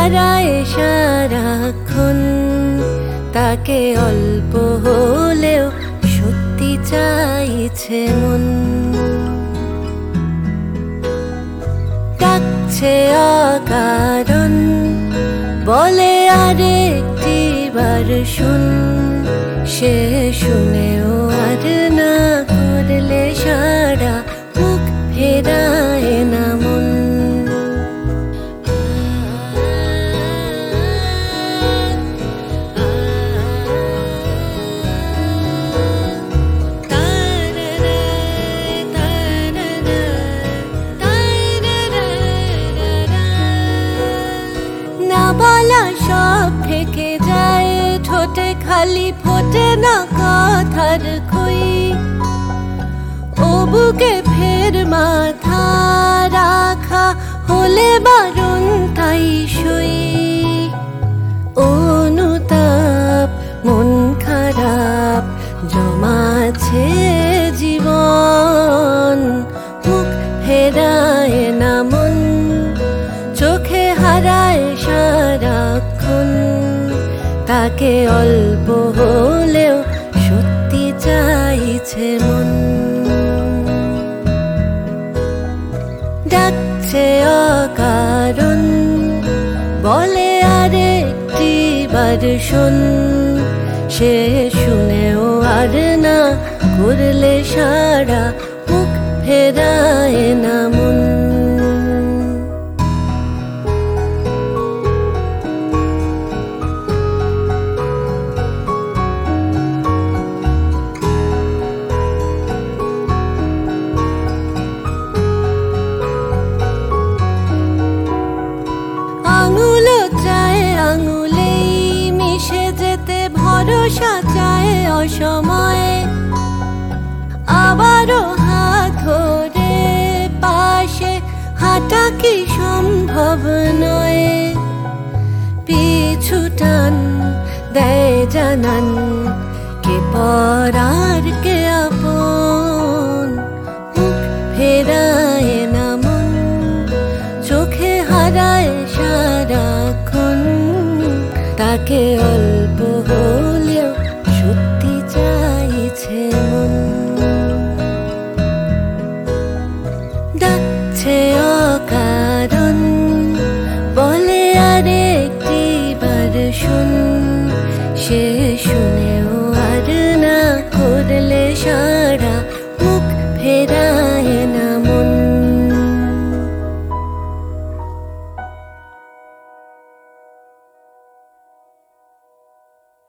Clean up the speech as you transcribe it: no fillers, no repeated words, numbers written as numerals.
হারায় সারাক্ষণ, তাকে অল্প হলেও সত্যি চাইছে মন। ডাকছে অকারণ, বলে আরেকটি বার শুন, সে শুনেও আর না করলে সারা, মুখ ফেরায় না মন। বলা সব থেকে যায় ঠোঁটে, খালি ফোটে না কথার কই। ও বুকে ফের মাথা রাখা হলে বারণ তাই সই। অনুতাপ মন খারাপ জমাছে জীবন, মুখ ফেরায় না মন। চোখে হারায় সারাক্ষণ, তাকে অল্প হলেও সত্যি চাইছে মন। ডাকছে অকারণ, বলে আরেকটি বার শোন, সে শুনেও আর না করলে সারা, মুখ ফেরায় না মন। আঙুলেই মিশে যেতে ভরসা চায় অসময়ে, আবারও হাত ধরে পাশে হাঁটা কি সম্ভব নয়। পিছু টান দেয় জানান, কে পর আর কে আপন, মুখ ফেরায় না মন। চোখে হারায় সারাক্ষণ, তাকে অল্প হলেও সত্যি চাইছে মন। ডাকছে অকারণ, বলে আরেকটি বার শুন, সে শুনেও আর না করলে